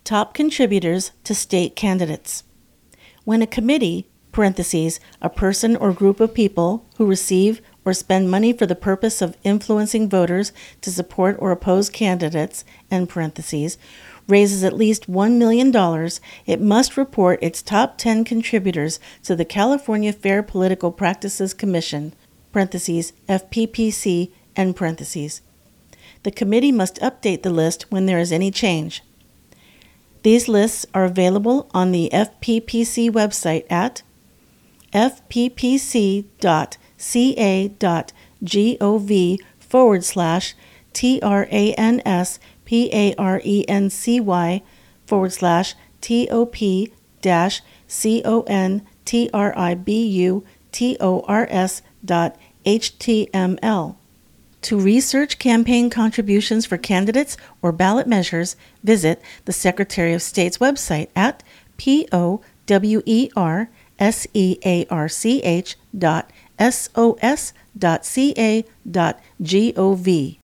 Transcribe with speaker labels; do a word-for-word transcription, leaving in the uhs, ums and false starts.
Speaker 1: Top contributors to state candidates. When a committee, parentheses, a person or group of people who receive or spend money for the purpose of influencing voters to support or oppose candidates, end parentheses, raises at least one million dollars, it must report its top ten contributors to the California Fair Political Practices Commission, parentheses, F P P C, end parentheses. The committee must update the list when there is any change. These lists are available on the F P P C website at fppc.ca.gov forward slash T-R-A-N-S-P-A-R-E-N-C-Y forward slash T-O-P dash C-O-N-T-R-I-B-U-T-O-R-S dot H-T-M-L. To research campaign contributions for candidates or ballot measures, visit the Secretary of State's website at P-O-W-E-R-S-E-A-R-C-H dot S-O-S dot C-A dot G-O-V.